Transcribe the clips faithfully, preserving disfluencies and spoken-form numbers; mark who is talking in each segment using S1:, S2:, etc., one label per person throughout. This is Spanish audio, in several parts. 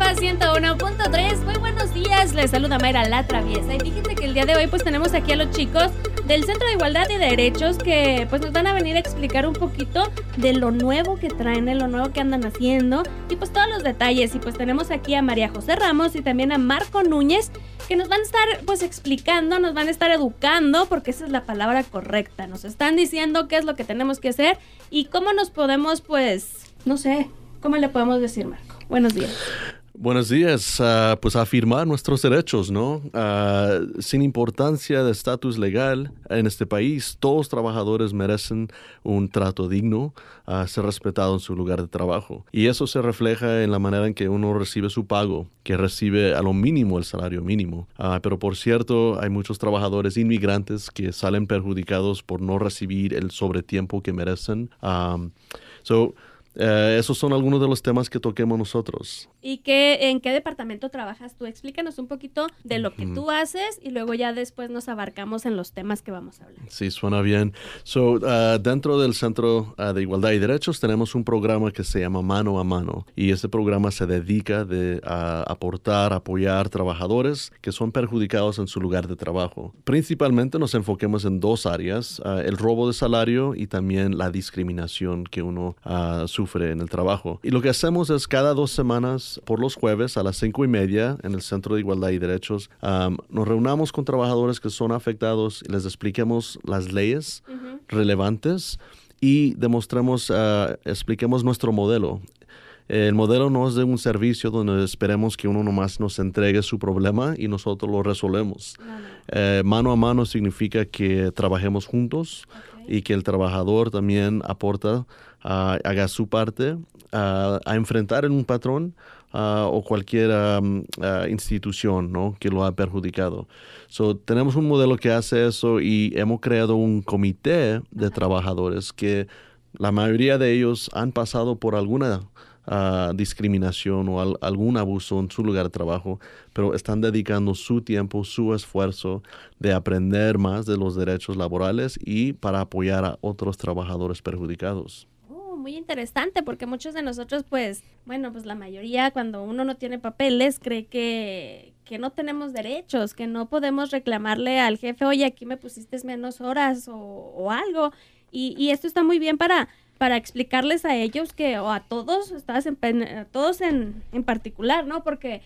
S1: Arriba ciento uno punto tres, muy buenos días, les saluda Mayra La Traviesa y fíjense que el día de hoy pues tenemos aquí a los chicos del Centro de Igualdad y Derechos que pues nos van a venir a explicar un poquito de lo nuevo que traen, de lo nuevo que andan haciendo y pues todos los detalles. Y pues tenemos aquí a María José Ramos y también a Marco Núñez que nos van a estar pues explicando, nos van a estar educando, porque esa es la palabra correcta, nos están diciendo qué es lo que tenemos que hacer y cómo nos podemos pues, no sé, ¿cómo le podemos decir, Marco? Buenos días.
S2: Buenos días, uh, pues afirmar nuestros derechos, ¿no? Uh, sin importancia de estatus legal en este país, todos los trabajadores merecen un trato digno, uh, ser respetado en su lugar de trabajo. Y eso se refleja en la manera en que uno recibe su pago, que recibe a lo mínimo el salario mínimo. Uh, pero por cierto, hay muchos trabajadores inmigrantes que salen perjudicados por no recibir el sobretiempo que merecen. Um, so, Uh, esos son algunos de los temas que toquemos nosotros.
S1: ¿Y qué, en qué departamento trabajas tú? Explícanos un poquito de lo que mm. tú haces y luego ya después nos abarcamos en los temas que vamos a hablar.
S2: Sí, suena bien. So, uh, dentro del Centro uh, de Igualdad y Derechos tenemos un programa que se llama Mano a Mano y ese programa se dedica de, a aportar, apoyar trabajadores que son perjudicados en su lugar de trabajo. Principalmente nos enfoquemos en dos áreas, uh, el robo de salario y también la discriminación que uno uh, sufre en el trabajo. Y lo que hacemos es cada dos semanas, por los jueves a las cinco y media, en el Centro de Igualdad y Derechos, um, nos reunamos con trabajadores que son afectados y les expliquemos las leyes uh-huh. relevantes y demostremos, uh, expliquemos nuestro modelo. El modelo no es de un servicio donde esperemos que uno nomás nos entregue su problema y nosotros lo resolvemos. No, no. Eh, mano a mano significa que trabajemos juntos okay. y que el trabajador también aporta, uh, haga su parte uh, a enfrentar en un patrón uh, o cualquier um, uh, institución, ¿no? que lo ha perjudicado. So, tenemos un modelo que hace eso y hemos creado un comité de Ajá. trabajadores que la mayoría de ellos han pasado por alguna Uh, discriminación o al, algún abuso en su lugar de trabajo, pero están dedicando su tiempo, su esfuerzo de aprender más de los derechos laborales y para apoyar a otros trabajadores perjudicados.
S1: Oh, muy interesante, porque muchos de nosotros, pues, bueno, pues la mayoría cuando uno no tiene papeles cree que, que no tenemos derechos, que no podemos reclamarle al jefe, oye, aquí me pusiste menos horas o, o algo, y, y esto está muy bien para... para explicarles a ellos que, o a todos, estás en, a todos en, en particular, ¿no? Porque,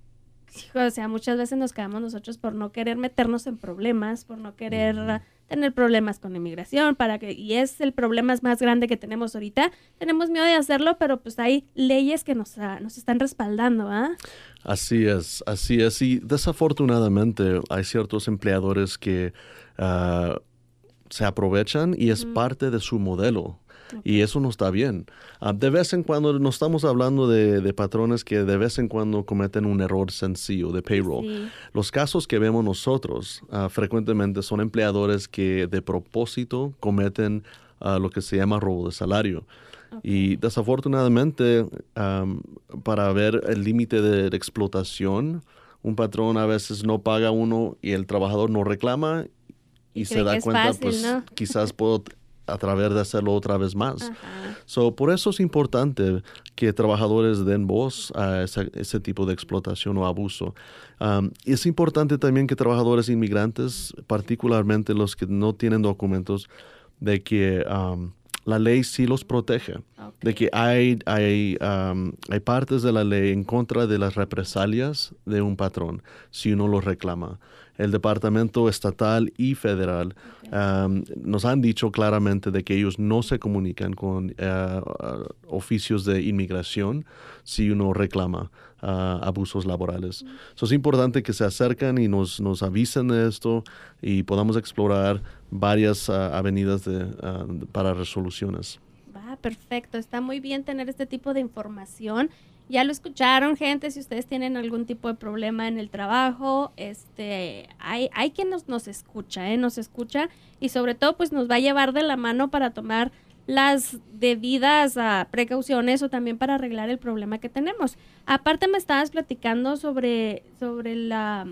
S1: o sea, muchas veces nos quedamos nosotros por no querer meternos en problemas, por no querer uh, tener problemas con la inmigración, para que, y es el problema más grande que tenemos ahorita. Tenemos miedo de hacerlo, pero pues hay leyes que nos, uh, nos están respaldando, ¿ah? ¿eh?
S2: Así es, así es. Y desafortunadamente hay ciertos empleadores que uh, se aprovechan y es uh-huh. parte de su modelo. Y eso no está bien. Uh, de vez en cuando, no estamos hablando de, de patrones que de vez en cuando cometen un error sencillo de payroll. Sí. Los casos que vemos nosotros uh, frecuentemente son empleadores que de propósito cometen uh, lo que se llama robo de salario. Okay. Y desafortunadamente, um, para ver el límite de, de explotación, un patrón a veces no paga uno y el trabajador no reclama y, y se da cuenta, fácil, pues ¿no? quizás puedo... a través de hacerlo otra vez más. Ajá. So, por eso es importante que trabajadores den voz a ese, ese tipo de explotación o abuso. Um, y es importante también que trabajadores inmigrantes, particularmente los que no tienen documentos, de que um, la ley sí los protege. Okay. De que hay, hay, um, hay partes de la ley en contra de las represalias de un patrón si uno lo reclama. El Departamento Estatal y Federal okay. um, nos han dicho claramente de que ellos no se comunican con uh, uh, oficios de inmigración si uno reclama uh, abusos laborales. Mm. So, es importante que se acerquen y nos, nos avisen de esto y podamos explorar varias uh, avenidas de, uh, para resoluciones.
S1: Ah, perfecto. Está muy bien tener este tipo de información. Ya lo escucharon, gente, si ustedes tienen algún tipo de problema en el trabajo, este, hay, hay quien nos, nos escucha, ¿eh? Nos escucha y sobre todo pues nos va a llevar de la mano para tomar las debidas uh, precauciones o también para arreglar el problema que tenemos. Aparte me estabas platicando sobre, sobre la,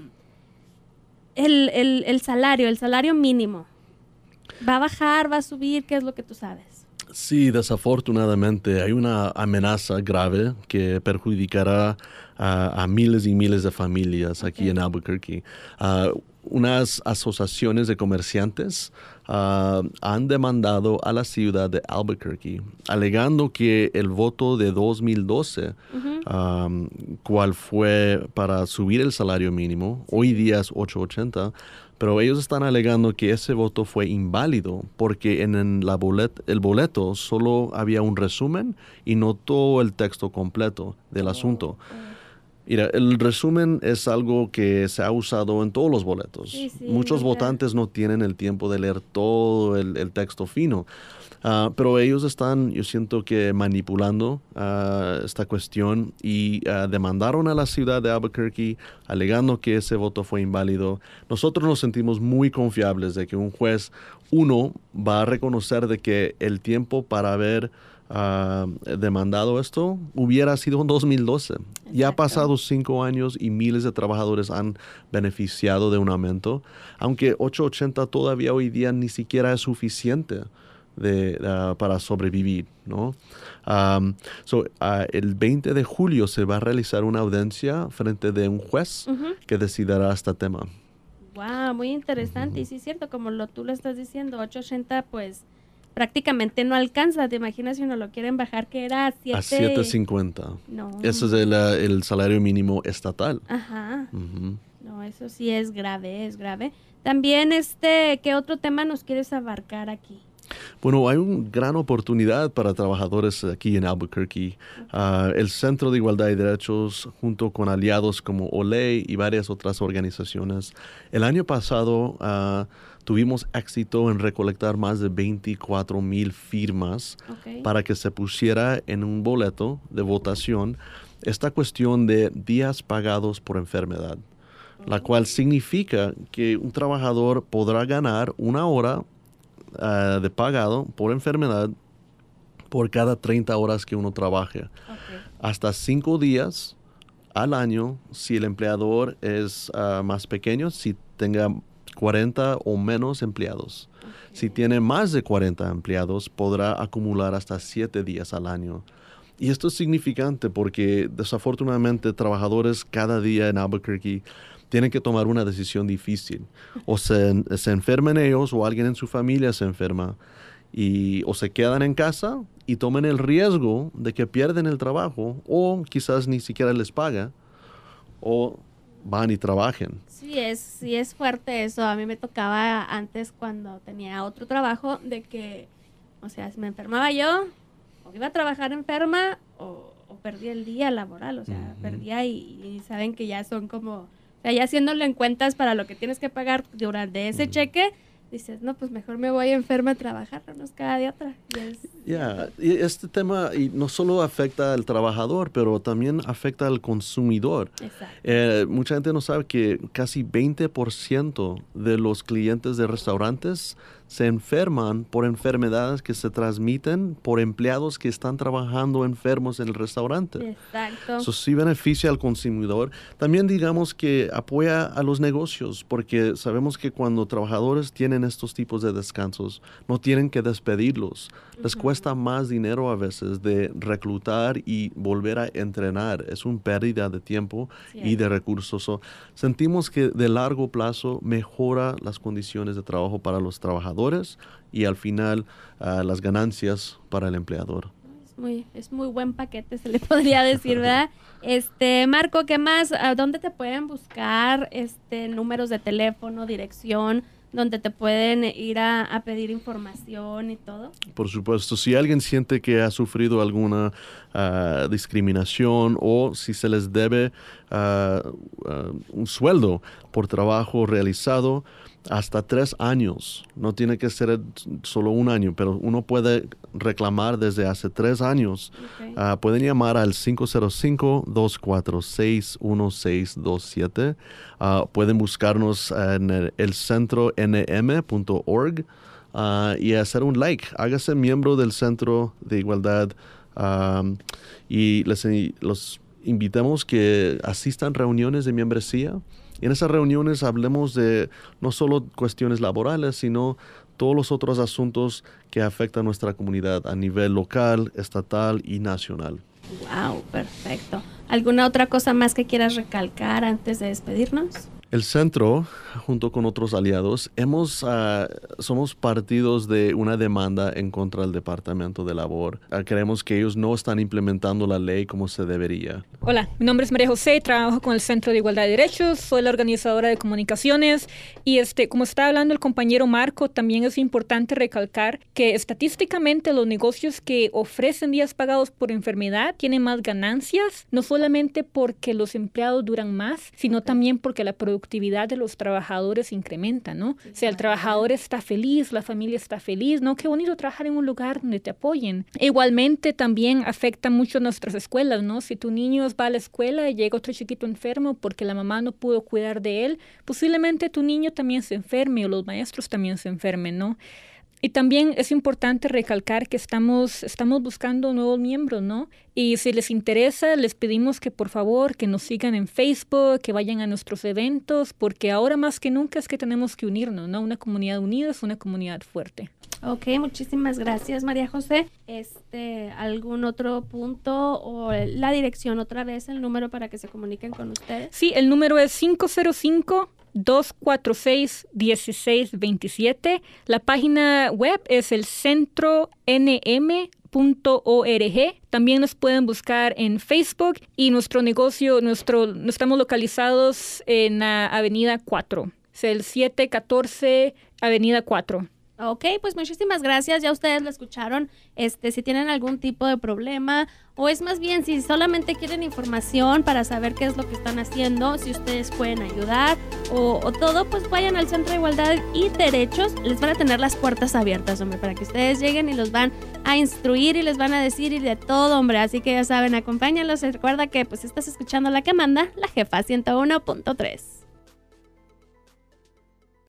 S1: el, el, el salario, el salario mínimo. ¿Va a bajar, va a subir? ¿Qué es lo que tú sabes?
S2: Sí, desafortunadamente hay una amenaza grave que perjudicará a, a miles y miles de familias aquí
S1: Ok.
S2: en Albuquerque. Ah, unas asociaciones de comerciantes ah, han demandado a la ciudad de Albuquerque, alegando que el voto de dos mil doce,
S1: Ujú.
S2: um, cual fue para subir el salario mínimo, hoy día es ocho ochenta, pero ellos están alegando que ese voto fue inválido porque en el, la bolet- el boleto solo había un resumen y no todo el texto completo del asunto.
S1: Oh,
S2: Mira, el resumen es algo que se ha usado en todos los
S1: sí,
S2: boletos.
S1: sí,
S2: Muchos
S1: nunca.
S2: votantes no tienen el tiempo de leer todo el, el texto fino. Ah, pero ellos están, yo siento que manipulando ah, esta cuestión y ah, demandaron a la ciudad de Albuquerque alegando que ese voto fue inválido. Nosotros nos sentimos muy confiables de que un juez, uno, va a reconocer de que el tiempo para haber ah, demandado esto hubiera sido en dos mil doce. Ya ha
S1: Exacto.
S2: pasado cinco años y miles de trabajadores han beneficiado de un aumento, aunque ocho ochenta todavía hoy día ni siquiera es suficiente de, uh, para sobrevivir, ¿no? Um, so, uh, el veinte de julio se va a realizar una audiencia frente de un juez
S1: Ujú.
S2: que decidirá este tema.
S1: Wow, muy interesante. Y sí es cierto, como lo, tú lo estás diciendo, ocho ochenta pues prácticamente no alcanza. ¿Te imaginas si uno lo quieren bajar que era
S2: A
S1: siete?
S2: siete cincuenta.
S1: No.
S2: Ese es el, uh, el salario mínimo estatal.
S1: Ajá.
S2: Ujú.
S1: No, eso sí es grave, es grave. También, este, ¿qué otro tema nos quieres abarcar aquí?
S2: Bueno, hay una gran oportunidad para trabajadores aquí en Albuquerque. Uh, el Centro de Igualdad y Derechos, junto con aliados como OLEI y varias otras organizaciones, el año pasado uh, tuvimos éxito en recolectar más de veinticuatro mil firmas
S1: Ok.
S2: para que se pusiera en un boleto de votación esta cuestión de días pagados por enfermedad, la cual significa que un trabajador podrá ganar una hora Uh, de pagado por enfermedad por cada treinta horas que uno trabaje.
S1: Ok.
S2: Hasta cinco días al año si el empleador es uh, más pequeño, si tenga cuarenta o menos empleados.
S1: Ok.
S2: Si tiene más de cuarenta empleados, podrá acumular hasta siete días al año. Y esto es significante porque desafortunadamente trabajadores cada día en Albuquerque tienen que tomar una decisión difícil. O se, se enfermen ellos o alguien en su familia se enferma y o se quedan en casa y tomen el riesgo de que pierden el trabajo o quizás ni siquiera les paga o van y trabajen.
S1: Sí es, sí es fuerte eso. A mí me tocaba antes cuando tenía otro trabajo de que, o sea, si me enfermaba yo, o iba a trabajar enferma o, o perdía el día laboral, o sea,
S2: Ujú.
S1: perdía y, y saben que ya son como, o sea, ya haciéndolo en cuentas para lo que tienes que pagar durante ese
S2: Ujú.
S1: cheque, dices, no, pues mejor me voy enferma a trabajar, no nos queda de otra. Y es-
S2: Ya, y este tema y no solo afecta al trabajador, pero también afecta al consumidor.
S1: Exacto.
S2: Eh, mucha gente no sabe que casi veinte por ciento de los clientes de restaurantes se enferman por enfermedades que se transmiten por empleados que están trabajando enfermos en el restaurante.
S1: Exacto.
S2: Eso sí beneficia al consumidor. También digamos que apoya a los negocios, porque sabemos que cuando trabajadores tienen estos tipos de descansos, no tienen que despedirlos. Les
S1: Ujú.
S2: cuesta más dinero a veces de reclutar y volver a entrenar. Es una pérdida de tiempo y
S1: Cierto.
S2: de recursos. So, sentimos que de largo plazo mejora las condiciones de trabajo para los trabajadores y al final uh, las ganancias para el empleador.
S1: Es muy, es muy buen paquete, se le podría decir, ¿verdad? Este, Marco, ¿qué más? ¿A dónde te pueden buscar este números de teléfono, dirección, donde te pueden ir a, a pedir información y todo?
S2: Por supuesto, si alguien siente que ha sufrido alguna uh, discriminación o si se les debe uh, uh, un sueldo por trabajo realizado, hasta tres años, no tiene que ser solo un año, pero uno puede reclamar desde hace tres años.
S1: Okay.
S2: Uh, pueden llamar al cinco cero cinco, dos cuatro seis, uno seis dos siete. Uh, pueden buscarnos en el, el centro n m punto org uh, y hacer un like. Hágase miembro del Centro de Igualdad um, y les los invitamos que asistan a reuniones de membresía. Y en esas reuniones hablemos de no solo cuestiones laborales, sino todos los otros asuntos que afectan a nuestra comunidad a nivel local, estatal y nacional.
S1: Wow, perfecto. ¿Alguna otra cosa más que quieras recalcar antes de despedirnos?
S2: El centro, junto con otros aliados, hemos, uh, somos partidos de una demanda en contra del Departamento de Labor. Uh, creemos que ellos no están implementando la ley como se debería.
S3: Hola, mi nombre es María José, trabajo con el Centro de Igualdad de Derechos, soy la organizadora de comunicaciones y este, como está hablando el compañero Marco, también es importante recalcar que estadísticamente los negocios que ofrecen días pagados por enfermedad tienen más ganancias, no solamente porque los empleados duran más, sino también porque la productividad productividad de los trabajadores incrementa, ¿no? O sea, el trabajador está feliz, la familia está feliz, ¿no? Qué bonito trabajar en un lugar donde te apoyen. Igualmente también afecta mucho a nuestras escuelas, ¿no? Si tu niño va a la escuela y llega otro chiquito enfermo porque la mamá no pudo cuidar de él, posiblemente tu niño también se enferme o los maestros también se enfermen, ¿no? Y también es importante recalcar que estamos, estamos buscando nuevos miembros, ¿no? Y si les interesa, les pedimos que por favor que nos sigan en Facebook, que vayan a nuestros eventos, porque ahora más que nunca es que tenemos que unirnos, ¿no? Una comunidad unida es una comunidad fuerte.
S1: Ok, muchísimas gracias, María José. Este, ¿algún otro punto o la dirección otra vez, el número para que se comuniquen con ustedes?
S3: Sí, el número es cinco cero cinco, dos cuatro seis, uno seis dos siete. La página web es el centro n m punto org. También nos pueden buscar en Facebook y nuestro negocio, nuestro, estamos localizados en la Avenida cuatro. Es el siete catorce Avenida cuatro.
S1: Ok, pues muchísimas gracias, ya ustedes lo escucharon. Este, si tienen algún tipo de problema o es más bien si solamente quieren información para saber qué es lo que están haciendo, si ustedes pueden ayudar o, o todo, pues vayan al Centro de Igualdad y Derechos. Les van a tener las puertas abiertas, hombre, para que ustedes lleguen y los van a instruir y les van a decir y de todo, hombre. Así que ya saben, acompáñenlos. Recuerda que pues estás escuchando La que manda, La Jefa ciento uno punto tres.